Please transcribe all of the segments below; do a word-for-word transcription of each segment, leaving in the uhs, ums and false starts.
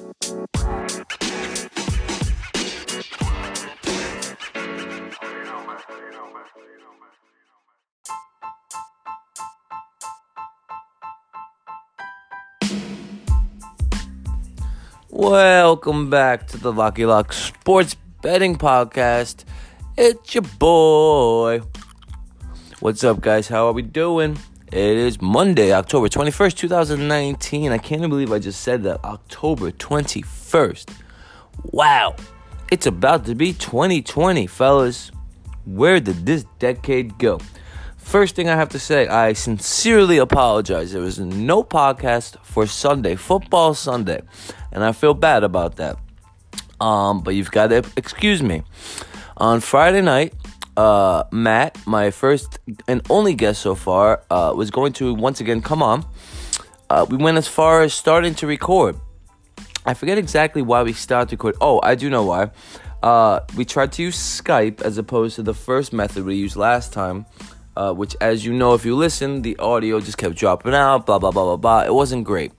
Welcome back to the Lucky Luck Sports Betting Podcast. It's your boy. What's up, guys? How are we doing? It is Monday, October twenty-first, twenty nineteen. I can't believe I just said that. October twenty-first. Wow. It's about to be twenty twenty, fellas. Where did this decade go? First thing I have to say, I sincerely apologize. There was no podcast for Sunday, Football Sunday, and I feel bad about that. Um, but you've got to excuse me. On Friday night, uh, Matt, my first and only guest so far, uh, was going to once again come on. Uh, we went as far as starting to record. I forget exactly why we started to record. Oh, I do know why. Uh, we tried to use Skype as opposed to the first method we used last time. Uh, which, as you know, if you listen, the audio just kept dropping out, blah, blah, blah, blah, blah. It wasn't great.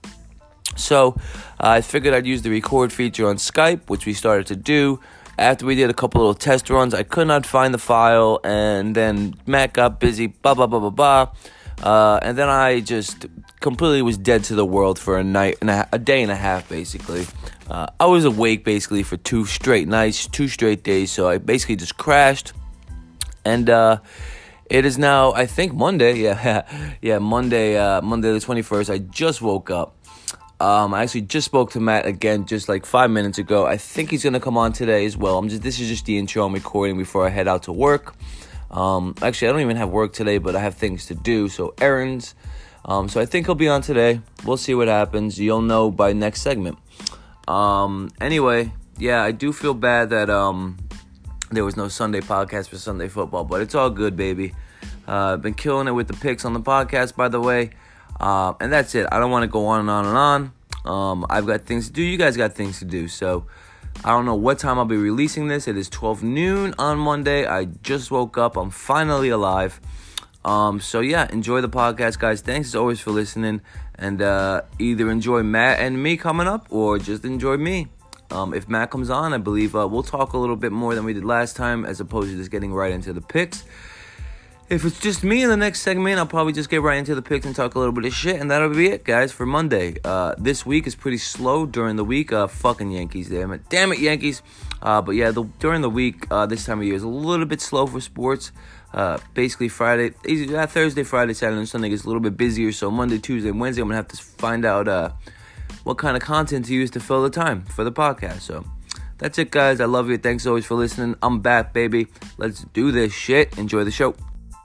So uh, I figured I'd use the record feature on Skype, which we started to do. After we did a couple little test runs, I could not find the file, and then Matt got busy, blah, blah, blah, blah, blah. Uh, and then I just completely was dead to the world for a night and a, a day and a half, basically. Uh, I was awake, basically, for two straight nights, two straight days, so I basically just crashed. And, uh... It is now, I think, Monday. Yeah, yeah, Monday, uh, Monday the twenty-first. I just woke up. Um, I actually just spoke to Matt again just like five minutes ago. I think he's gonna come on today as well. I'm just this is just the intro I'm recording before I head out to work. Um, actually, I don't even have work today, but I have things to do, so errands. Um, so I think he'll be on today. We'll see what happens. You'll know by next segment. Um, anyway, yeah, I do feel bad that um. There was no Sunday podcast for Sunday football, but it's all good, baby. Uh, I've been killing it with the picks on the podcast, by the way. Uh, and that's it. I don't want to go on and on and on. Um, I've got things to do. You guys got things to do. So I don't know what time I'll be releasing this. It is twelve noon on Monday. I just woke up. I'm finally alive. Um, so, yeah, enjoy the podcast, guys. Thanks, as always, for listening. And uh, either enjoy Matt and me coming up or just enjoy me. Um, if Matt comes on, I believe uh, we'll talk a little bit more than we did last time, as opposed to just getting right into the picks. If it's just me in the next segment, I'll probably just get right into the picks and talk a little bit of shit, and that'll be it, guys, for Monday. Uh, this week is pretty slow during the week. Uh, fucking Yankees, damn it. Damn it, Yankees. Uh, but yeah, the, during the week, uh, this time of year is a little bit slow for sports. Uh, basically, Friday, uh, Thursday, Friday, Saturday, and Sunday gets a little bit busier, so Monday, Tuesday, and Wednesday, I'm going to have to find out... Uh, what kind of content to use to fill the time for the podcast. So that's it, guys. I love you. Thanks always for listening. I'm back, baby. Let's do this shit. Enjoy the show.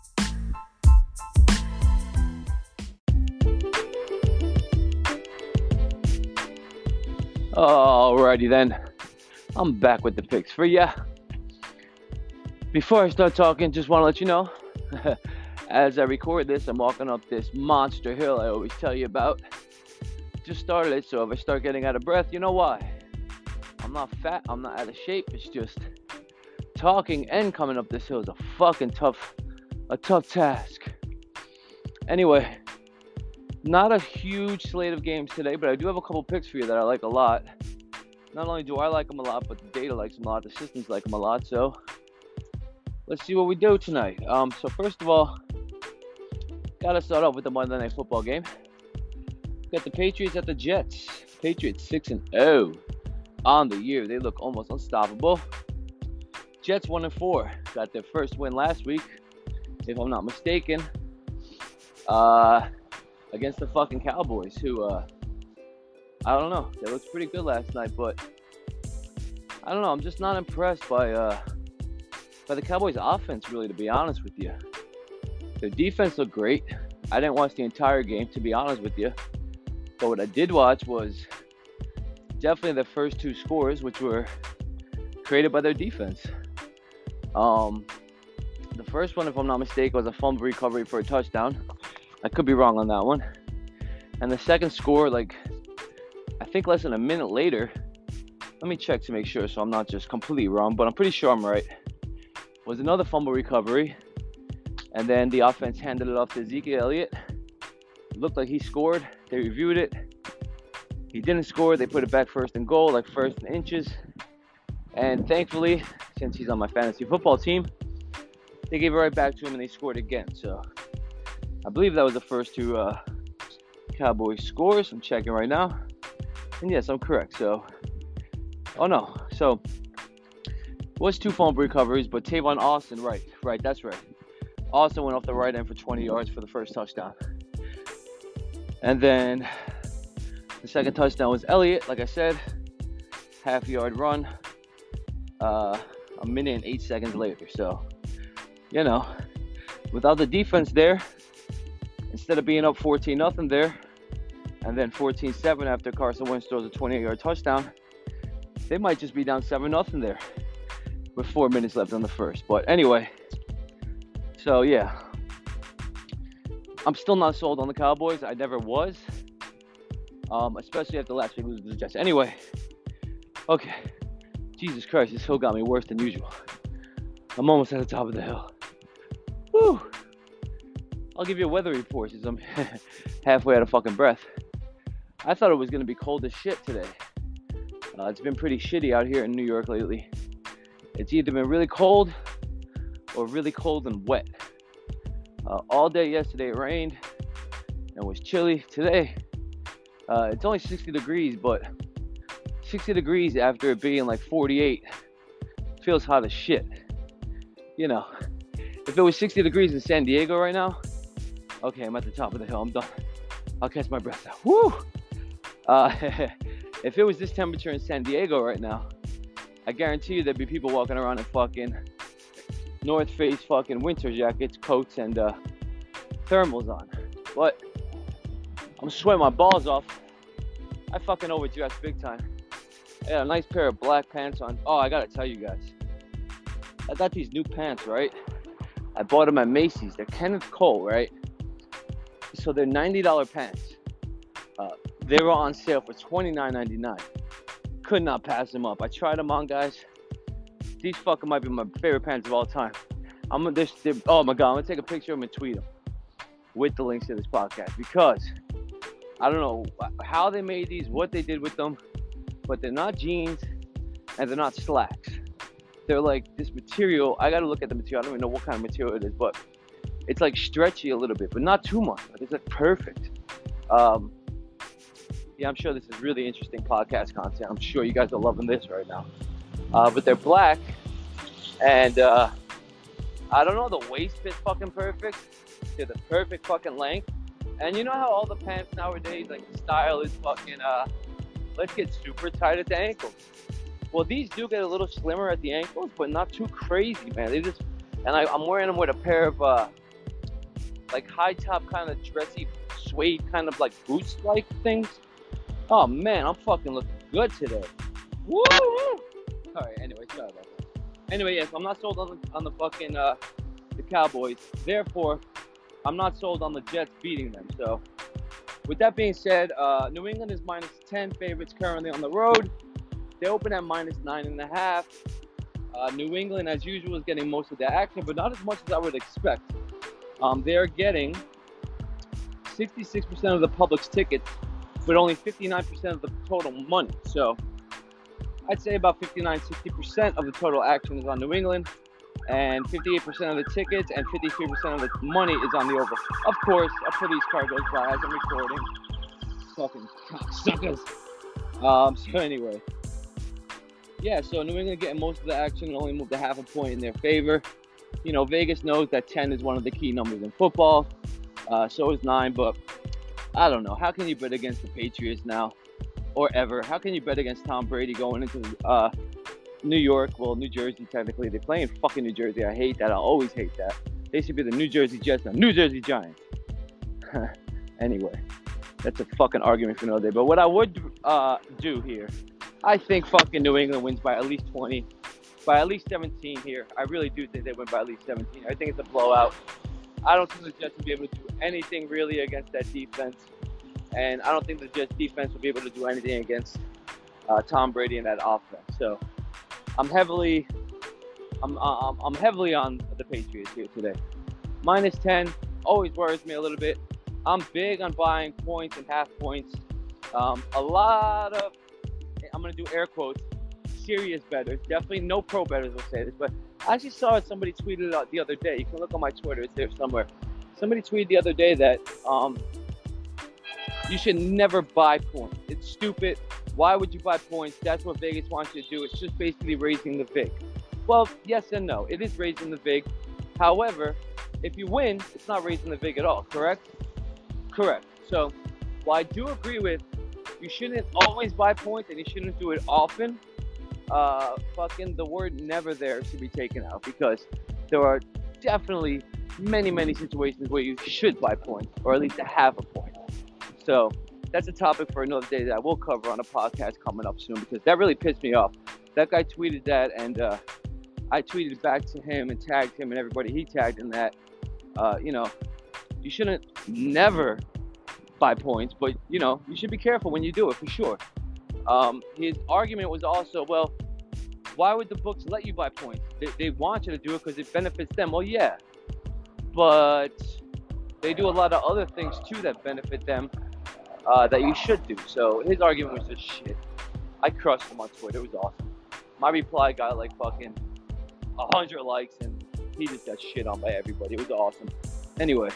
Alrighty then. I'm back with the picks for ya. Before I start talking, just want to let you know, as I record this, I'm walking up this monster hill I always tell you about. Just started it, so if I start getting out of breath, you know why. I'm not fat, I'm not out of shape. It's just talking and coming up this hill is a fucking tough, a tough task. Anyway, not a huge slate of games today, but I do have a couple picks for you that I like a lot. Not only do I like them a lot, but the data likes them a lot, the systems like them a lot. So let's see what we do tonight. Um, so first of all, gotta start off with the Monday Night Football game. Got the Patriots at the Jets. Patriots six and oh on the year. They look almost unstoppable. Jets one and four. Got their first win last week, if I'm not mistaken, uh, against the fucking Cowboys, who, uh, I don't know. They looked pretty good last night, but I don't know. I'm just not impressed by, uh, by the Cowboys' offense, really, to be honest with you. Their defense looked great. I didn't watch the entire game, to be honest with you. But what I did watch was definitely the first two scores, which were created by their defense. Um, the first one, if I'm not mistaken, was a fumble recovery for a touchdown. I could be wrong on that one. And the second score, like, I think less than a minute later, let me check to make sure so I'm not just completely wrong, but I'm pretty sure I'm right, was another fumble recovery. And then the offense handed it off to Ezekiel Elliott. It looked like he scored. They reviewed it. He didn't score. They put it back first and goal, like first and inches. And thankfully, since he's on my fantasy football team, they gave it right back to him and they scored again. So I believe that was the first two uh, Cowboys scores. I'm checking right now. And yes, I'm correct. So, oh no. So, it was two fumble recoveries, but Tavon Austin, right, right, that's right. Austin went off the right end for twenty yards for the first touchdown. And then the second touchdown was Elliott, like I said, half yard run, uh, a minute and eight seconds later. So, you know, without the defense there, instead of being up fourteen nothing there, and then fourteen seven after Carson Wentz throws a twenty-eight yard touchdown, they might just be down seven nothing there with four minutes left on the first. But anyway, so yeah, I'm still not sold on the Cowboys. I never was, um, especially after last week with the Jets. Anyway, okay, Jesus Christ, this hill got me worse than usual. I'm almost at the top of the hill. Woo! I'll give you a weather report since I'm halfway out of fucking breath. I thought it was going to be cold as shit today. Uh, it's been pretty shitty out here in New York lately. It's either been really cold or really cold and wet. Uh, all day yesterday it rained and was chilly. Today, uh, it's only sixty degrees, but sixty degrees after it being like forty-eight feels hot as shit. You know, if it was sixty degrees in San Diego right now, okay, I'm at the top of the hill. I'm done. I'll catch my breath out. Woo! Uh, if it was this temperature in San Diego right now, I guarantee you there'd be people walking around in fucking North Face fucking winter jackets, coats, and uh, thermals on. But I'm sweating my balls off. I fucking overdressed big time. I got a nice pair of black pants on. Oh, I gotta tell you guys, I got these new pants, right? I bought them at Macy's. They're Kenneth Cole, right? So they're ninety dollars pants. Uh, they were on sale for twenty-nine ninety-nine. Could not pass them up. I tried them on, guys. These fucking might be my favorite pants of all time. I'm gonna, they're, they're, oh my god, I'm gonna take a picture of them and tweet them with the links to this podcast, because I don't know how they made these, what they did with them, but they're not jeans and they're not slacks. They're like this material. I gotta look at the material. I don't even know what kind of material it is, but it's like stretchy a little bit, but not too much. Like, it's like perfect. Um, yeah, I'm sure this is really interesting podcast content. I'm sure you guys are loving this right now. Uh, but they're black, and uh, I don't know, the waist fits fucking perfect. They're the perfect fucking length. And you know how all the pants nowadays, like the style is fucking, uh, let's get super tight at the ankles. Well, these do get a little slimmer at the ankles, but not too crazy, man. They just, and I, I'm wearing them with a pair of, uh, like high top kind of dressy suede kind of like boots like things. Oh man, I'm fucking looking good today. Woo! Alright, anyway, sorry about that. Anyway, yes, I'm not sold on the, on the fucking, uh, the Cowboys. Therefore, I'm not sold on the Jets beating them. So, with that being said, uh, New England is minus ten favorites currently on the road. They open at minus nine and a half. Uh, New England, as usual, is getting most of the action, but not as much as I would expect. Um, they're getting sixty-six percent of the public's tickets, but only fifty-nine percent of the total money. So, I'd say about fifty-nine, sixty percent of the total action is on New England, and fifty-eight percent of the tickets and fifty-three percent of the money is on the over. Of course, a police car goes by as I'm recording. Fucking cocksuckers. Um, so anyway. Yeah, so New England getting most of the action and only moved a half a point in their favor. You know, Vegas knows that ten is one of the key numbers in football. Uh, so is nine, but I don't know. How can you bet against the Patriots now? Or ever? How can you bet against Tom Brady going into uh, New York? Well, New Jersey, technically. They play in fucking New Jersey. I hate that. I always hate that. They should be the New Jersey Jets now. New Jersey Giants. Anyway, that's a fucking argument for another day. But what I would uh, do here, I think fucking New England wins by at least twenty. By at least seventeen here. I really do think they win by at least seventeen. I think it's a blowout. I don't think the Jets will be able to do anything really against that defense. And I don't think the Jets defense will be able to do anything against uh, Tom Brady and that offense. So I'm heavily, I'm, I'm I'm heavily on the Patriots here today. Minus ten always worries me a little bit. I'm big on buying points and half points Um, a lot of, I'm going to do air quotes, serious bettors. Definitely no pro bettors will say this, but I actually saw somebody tweeted out the other day. You can look on my Twitter, it's there somewhere. Somebody tweeted the other day that um, you should never buy points. It's stupid. Why would you buy points? That's what Vegas wants you to do. It's just basically raising the vig. Well, yes and no. It is raising the vig. However, if you win, it's not raising the vig at all, correct? Correct. So, while I do agree with you shouldn't always buy points and you shouldn't do it often, uh, fucking the word never there should be taken out, because there are definitely many, many situations where you should buy points, or at least have a point. So that's a topic for another day that I will cover on a podcast coming up soon, because that really pissed me off. That guy tweeted that, and uh, I tweeted back to him and tagged him and everybody he tagged in that. Uh, you know, you shouldn't never buy points, but you know, you should be careful when you do it, for sure. Um, his argument was also, well, why would the books let you buy points? They, they want you to do it because it benefits them. Well, yeah, but they do a lot of other things too that benefit them, uh, that you should do. So his argument was just shit. I crushed him on Twitter. It was awesome. My reply got like fucking a hundred likes, and he just got shit on by everybody. It was awesome. Anyway,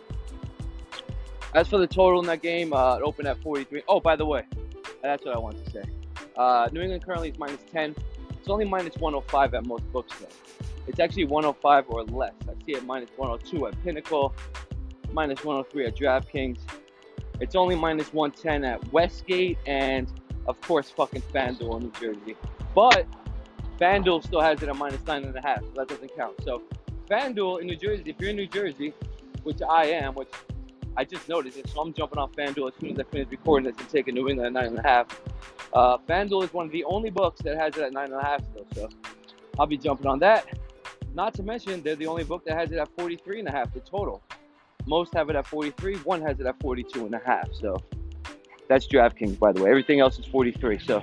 as for the total in that game, uh, it opened at forty-three. Oh, by the way, that's what I wanted to say. Uh, New England currently is minus ten. It's only minus one oh five at most books, though. It's actually one oh five or less. I see it minus one oh two at Pinnacle, minus one oh three at DraftKings. It's only minus one ten at Westgate, and of course, fucking FanDuel in New Jersey. But FanDuel still has it at minus nine and a half, so that doesn't count. So FanDuel in New Jersey, if you're in New Jersey, which I am, which I just noticed it, so I'm jumping on FanDuel as soon as I finish recording this and taking New England at nine and a half. Uh, FanDuel is one of the only books that has it at nine and a half still, so I'll be jumping on that. Not to mention, they're the only book that has it at forty-three and a half, the total. Most have it at forty-three, one has it at forty-two and a half, so that's DraftKings, by the way. Everything else is forty-three, so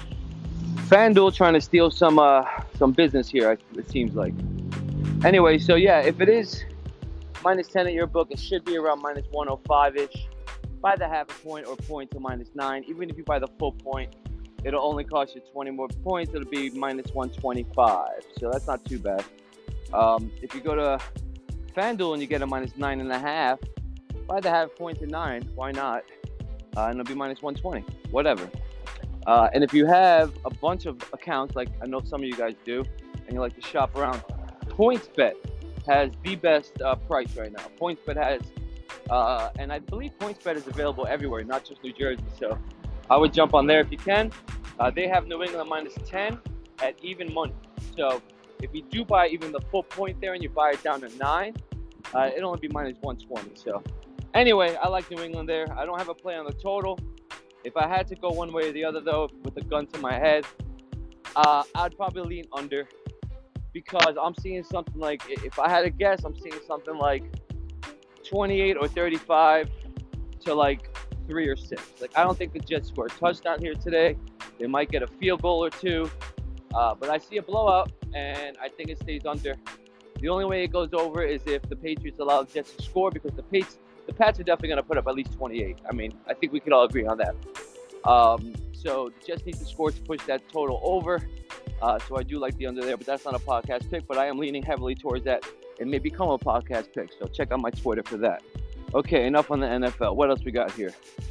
FanDuel trying to steal some uh, some business here, it seems like. Anyway, so yeah, if it is minus ten at your book, it should be around minus one oh five-ish. Buy the half a point or point to minus nine. Even if you buy the full point, it'll only cost you twenty more points. It'll be minus one twenty-five. So that's not too bad. Um, if you go to FanDuel and you get a minus nine and a half, buy the half point to nine. Why not? Uh, and it'll be minus one twenty. Whatever. Uh, and if you have a bunch of accounts, like I know some of you guys do, and you like to shop around, PointsBet has the best uh, price right now. PointsBet has, uh, and I believe PointsBet is available everywhere, not just New Jersey. So I would jump on there if you can. Uh, they have New England minus ten at even money. So if you do buy even the full point there and you buy it down to nine, uh, it'll only be minus one twenty. So anyway, I like New England there. I don't have a play on the total. If I had to go one way or the other, though, with a gun to my head, uh, I'd probably lean under, because I'm seeing something like, if I had to guess, I'm seeing something like twenty-eight or thirty-five to like three or six. Like, I don't think the Jets score a touchdown here today. They might get a field goal or two, uh, but I see a blowout, and I think it stays under. The only way it goes over is if the Patriots allow the Jets to score, because the Patriots, the Pats are definitely going to put up at least twenty-eight. I mean, I think we could all agree on that. Um, so the Jets need to score to push that total over. Uh, so I do like the under there, but that's not a podcast pick. But I am leaning heavily towards that. It may become a podcast pick, so check out my Twitter for that. Okay, enough on the N F L. What else we got here?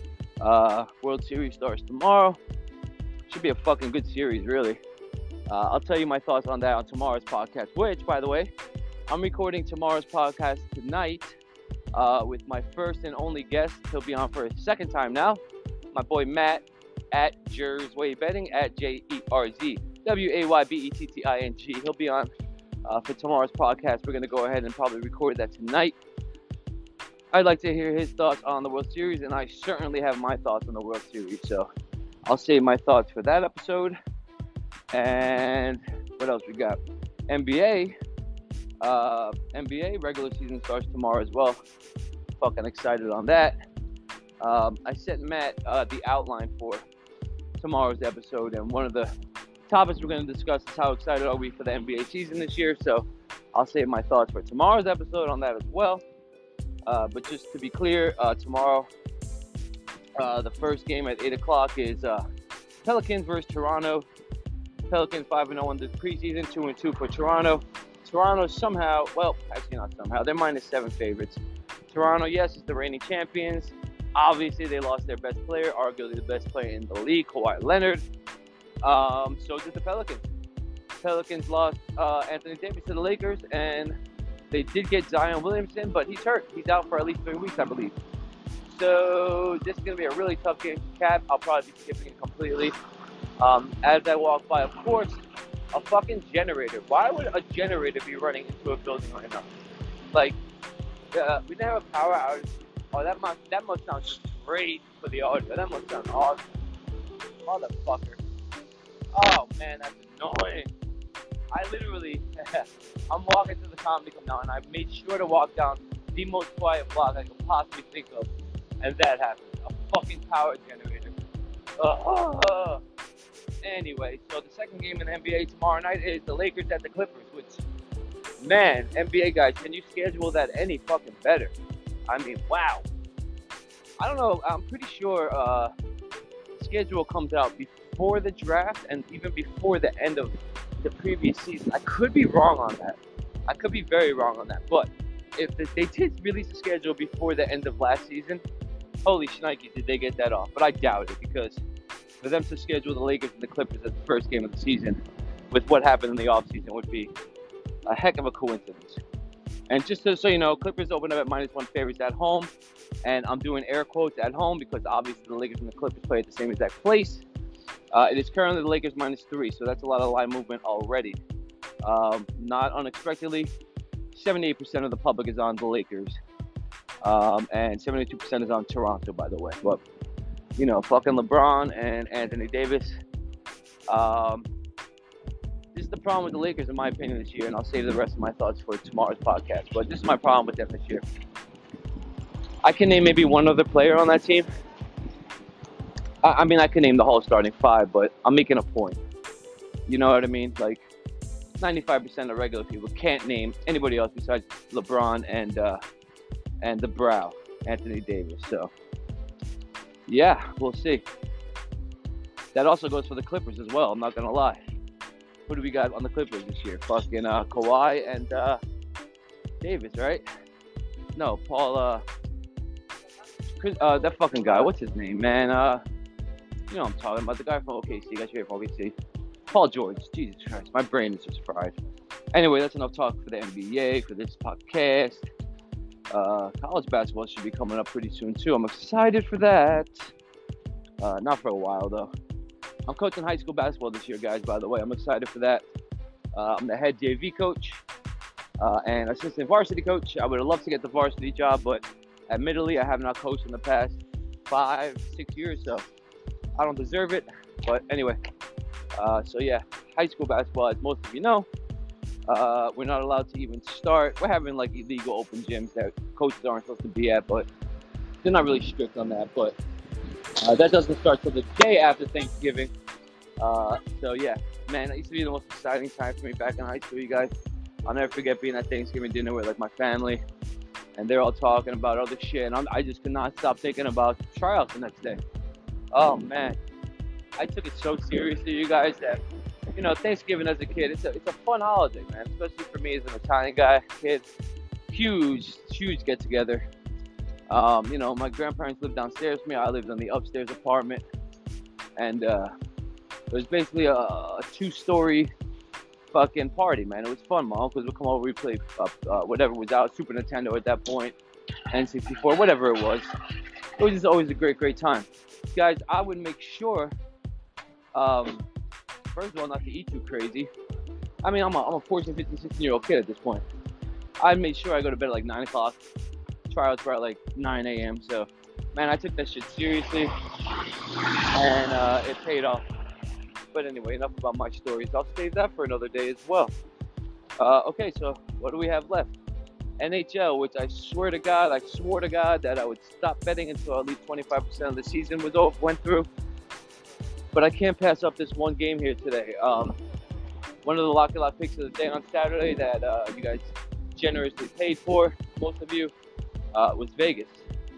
Uh, World Series starts tomorrow. Should be a fucking good series, really. Uh, I'll tell you my thoughts on that on tomorrow's podcast, which, by the way, I'm recording tomorrow's podcast tonight. Uh, with my first and only guest. He'll be on for a second time now. My boy Matt at Jersway Betting, at J E R Z W A Y B E T T I N G. He'll be on uh, for tomorrow's podcast. We're going to go ahead and probably record that tonight. I'd like to hear his thoughts on the World Series, and I certainly have my thoughts on the World Series. So I'll save my thoughts for that episode. And what else we got? N B A. Uh, N B A regular season starts tomorrow as well. Fucking excited on that. Um, I sent Matt uh, the outline for tomorrow's episode, and one of the topics we're going to discuss is how excited are we for the N B A season this year. So I'll save my thoughts for tomorrow's episode on that as well. Uh, but just to be clear, uh, tomorrow Uh, the first game at eight o'clock is uh, Pelicans versus Toronto. Pelicans five and oh in the preseason, two and two for Toronto. Toronto somehow, well, actually not somehow, they're minus seven favorites. Toronto, yes, is the reigning champions. Obviously, they lost their best player, arguably the best player in the league, Kawhi Leonard. Um, so did the Pelicans. Pelicans lost uh, Anthony Davis to the Lakers, and they did get Zion Williamson, but he's hurt. He's out for at least three weeks, I believe. So this is going to be a really tough game to cap. I'll probably be skipping it completely. Um, as I walk by, of course, a fucking generator. Why would a generator be running into a building right now? Like, uh, we didn't have a power outage. Oh, that must, that must sound just great for the audio. That must sound awesome. Motherfucker. Oh, man, that's annoying. I literally, I'm walking to the comedy club now, and I made sure to walk down the most quiet block I could possibly think of, and that happened. A fucking power generator. Uh, anyway, so the second game in the N B A tomorrow night is the Lakers at the Clippers, which, man, N B A guys, can you schedule that any fucking better? I mean, wow. I don't know, I'm pretty sure uh, the schedule comes out before the draft and even before the end of the previous season. I could be wrong on that. I could be very wrong on that. But if they did release the schedule before the end of last season, holy shnikes, did they get that off? But I doubt it, because for them to schedule the Lakers and the Clippers as the first game of the season with what happened in the offseason would be a heck of a coincidence. And just so, so you know, Clippers open up at minus one favorites at home. And I'm doing air quotes at home because obviously the Lakers and the Clippers play at the same exact place. Uh, it is currently the Lakers minus three, so that's a lot of line movement already. Um, not unexpectedly, seventy-eight percent of the public is on the Lakers, um, and seventy-two percent is on Toronto, by the way. But, you know, fucking LeBron and Anthony Davis. Um, this is the problem with the Lakers, in my opinion, this year, and I'll save the rest of my thoughts for tomorrow's podcast. But this is my problem with them this year. I can name maybe one other player on that team. I mean, I can name the whole starting five, but I'm making a point. You know what I mean? Like, ninety-five percent of regular people can't name anybody else besides LeBron and uh, and the Brow, Anthony Davis. So, yeah, we'll see. That also goes for the Clippers as well. I'm not gonna lie. Who do we got on the Clippers this year? Fucking uh, Kawhi and uh, Davis, right? No, Paul. Uh, Chris, uh, that fucking guy. What's his name, man? Uh. You know what I'm talking about, the guy from O K C, you guys here from O K C. Paul George, Jesus Christ, my brain is just fried. Anyway, that's enough talk for the N B A, for this podcast. Uh, college basketball should be coming up pretty soon, too. I'm excited for that. Uh, not for a while, though. I'm coaching high school basketball this year, guys, by the way. I'm excited for that. Uh, I'm the head J V coach uh, and assistant varsity coach. I would have loved to get the varsity job, but admittedly, I have not coached in the past five, six years, so I don't deserve it, but anyway, uh, so yeah, high school basketball, as most of you know, uh, we're not allowed to even start. We're having like illegal open gyms that coaches aren't supposed to be at, but they're not really strict on that, but uh, that doesn't start till the day after Thanksgiving. Uh, so yeah, man, that used to be the most exciting time for me back in high school, you guys. I'll never forget being at Thanksgiving dinner with like my family, and they're all talking about other shit, and I'm, I just could not stop thinking about tryouts the next day. Oh, man, I took it so seriously, you guys, that, you know, Thanksgiving as a kid, it's a, it's a fun holiday, man, especially for me as an Italian guy, kid, huge, huge get-together. Um, you know, my grandparents lived downstairs from me, I lived in the upstairs apartment, and uh, it was basically a, a two-story fucking party, man. It was fun. My uncles would come over, we played uh, uh, whatever was out, Super Nintendo at that point, N sixty-four, whatever it was. It was just always a great, great time. Guys, I would make sure, um, first of all, not to eat too crazy. I mean, I'm a, I'm a fourteen, fifteen, sixteen-year-old kid at this point. I made sure I go to bed at like nine o'clock. Tryouts were at like nine a.m. So, man, I took that shit seriously, and uh, it paid off. But anyway, enough about my stories. I'll save that for another day as well. Uh, okay, so what do we have left? N H L, which I swear to God, I swore to God that I would stop betting until at least twenty-five percent of the season was over, went through. But I can't pass up this one game here today. Um, one of the Lock and Lock picks of the day on Saturday that uh, you guys generously paid for, most of you, uh, was Vegas.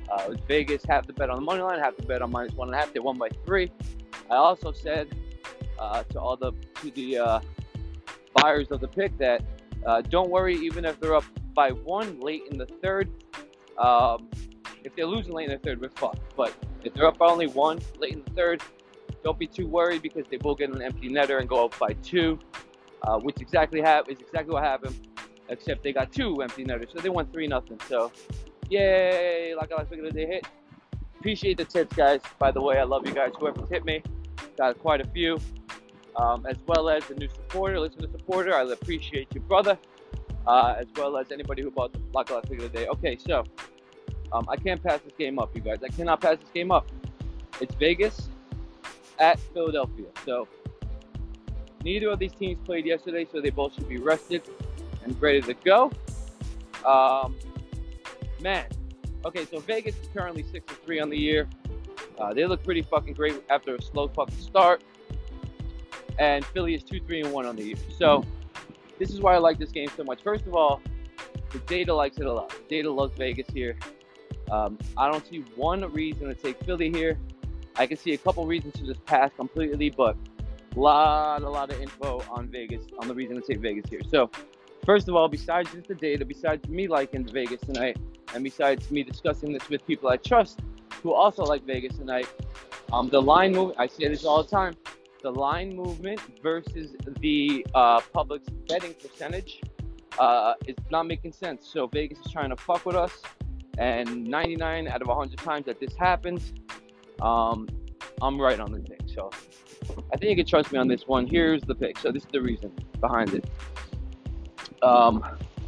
Uh, it was Vegas, half the bet on the money line, half the bet on minus one and a half. They won by three. I also said uh, to all the to the uh, buyers of the pick that uh, don't worry, even if they're up by one late in the third. Um, if they're losing late in the third, we're fucked. But if they're up by only one late in the third, don't be too worried because they will get an empty netter and go up by two, uh, which exactly ha- is exactly what happened. Except they got two empty netters, so they won three nothing. So, yay! Like I was thinking, they hit. Appreciate the tips, guys. By the way, I love you guys. Whoever's hit me, got quite a few. Um, as well as the new supporter, listener supporter. I appreciate you, brother. Uh, as well as anybody who bought the Lock Last Pick of the Day. Okay, so um, I can't pass this game up, you guys. I cannot pass this game up. It's Vegas at Philadelphia. So neither of these teams played yesterday, so they both should be rested and ready to go. Um, man, okay, so Vegas is currently six and three on the year. Uh, they look pretty fucking great after a slow fucking start. And Philly is two three and one on the year. So this is why I like this game so much. First of all, the data likes it a lot. The data loves Vegas here. Um, I don't see one reason to take Philly here. I can see a couple reasons to just pass completely, but a lot, a lot of info on Vegas, on the reason to take Vegas here. So first of all, besides just the data, besides me liking Vegas tonight, and besides me discussing this with people I trust who also like Vegas tonight, um, the line move, I say this all the time, the line movement versus the uh, public's betting percentage uh, is not making sense. So Vegas is trying to fuck with us, and ninety-nine out of one hundred times that this happens, um, I'm right on the pick. So I think you can trust me on this one. Here's the pick. So this is the reason behind it. Um,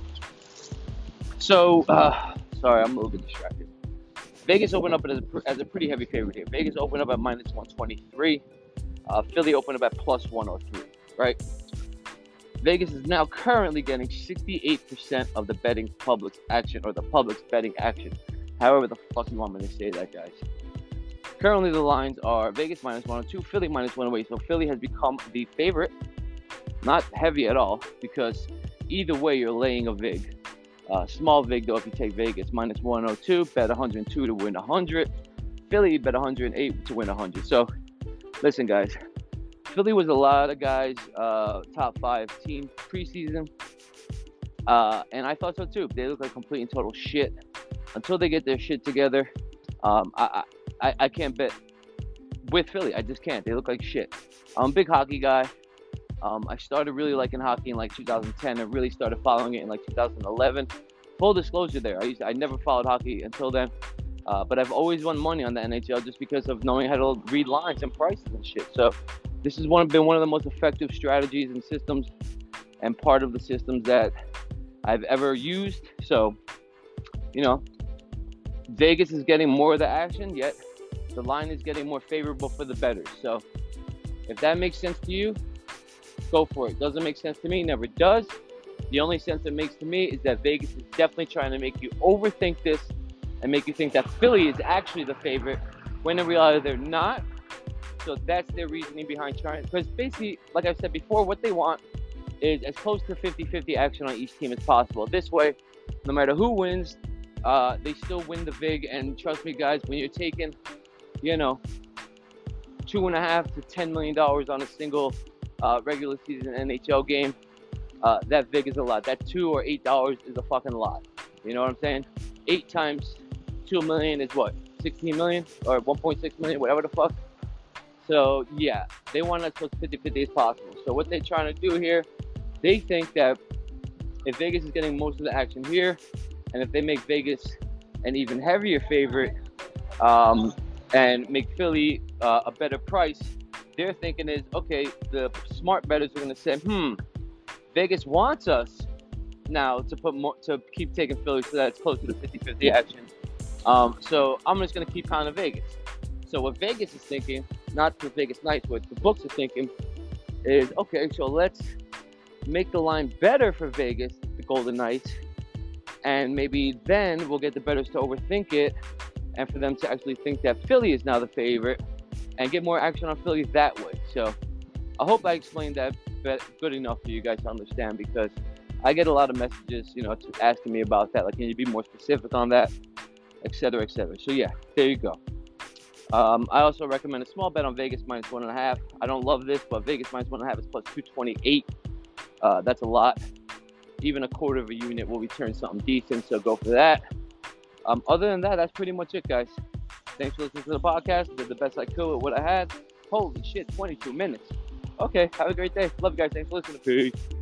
so, uh, sorry, I'm a little bit distracted. Vegas opened up as a, as a pretty heavy favorite here. Vegas opened up at minus one twenty-three. Uh, Philly opened up at plus one oh three, right? Vegas is now currently getting sixty-eight percent of the betting public's action, or the public's betting action. However the fuck you want me to say that, guys. Currently, the lines are Vegas minus one oh two, Philly minus one oh eight. So Philly has become the favorite. Not heavy at all, because either way, you're laying a vig. Uh, small vig, though, if you take Vegas minus one oh two, bet one hundred two to win one hundred. Philly, bet one hundred eight to win one hundred. So, listen, guys. Philly was a lot of guys' uh, top five team preseason. Uh, and I thought so, too. They look like complete and total shit. Until they get their shit together, um, I, I, I can't bet with Philly. I just can't. They look like shit. I'm a big hockey guy. Um, I started really liking hockey in like two thousand ten and really started following it in like two thousand eleven. Full disclosure there, I used to, I never followed hockey until then, uh, but I've always won money on the N H L just because of knowing how to read lines and prices and shit. So this has one, been one of the most effective strategies and systems, and part of the systems that I've ever used. So, you know, Vegas is getting more of the action, yet the line is getting more favorable for the bettors. So if that makes sense to you, go for it. Doesn't make sense to me, never does. The only sense it makes to me is that Vegas is definitely trying to make you overthink this and make you think that Philly is actually the favorite, when in reality they're not. So that's their reasoning behind trying. Because basically, like I said before, what they want is as close to fifty-fifty action on each team as possible. This way, no matter who wins, uh, they still win the vig. And trust me, guys, when you're taking, you know, two and a half to ten million dollars on a single Uh, regular season N H L game, uh, that vig is a lot. That two or eight dollars is a fucking lot. You know what I'm saying? Eight times two million is what? Sixteen million or one point six million, whatever the fuck. So yeah, they want as close to fifty-fifty as possible. So what they're trying to do here, they think that if Vegas is getting most of the action here, and if they make Vegas an even heavier favorite, um, and make Philly uh, a better price, their thinking is, okay, the smart bettors are going to say, hmm, Vegas wants us now to put more, to keep taking Philly so that it's closer to fifty-fifty action. Um, so I'm just going to keep pounding Vegas. So what Vegas is thinking, not the Vegas Knights, what the books are thinking is, okay, so let's make the line better for Vegas, the Golden Knights, and maybe then we'll get the bettors to overthink it and for them to actually think that Philly is now the favorite and get more action on Philly that way. So I hope I explained that good enough for you guys to understand, because I get a lot of messages, you know, to asking me about that. Like, can you be more specific on that? et cetera, et cetera. So yeah, there you go. Um, I also recommend a small bet on Vegas minus one and a half. I don't love this, but Vegas minus one and a half is plus two twenty-eight. Uh, that's a lot. Even a quarter of a unit will return something decent, so go for that. Um, other than that, that's pretty much it, guys. Thanks for listening to the podcast. Did the best I could with what I had. Holy shit, twenty-two minutes. Okay, have a great day. Love you guys. Thanks for listening. Peace.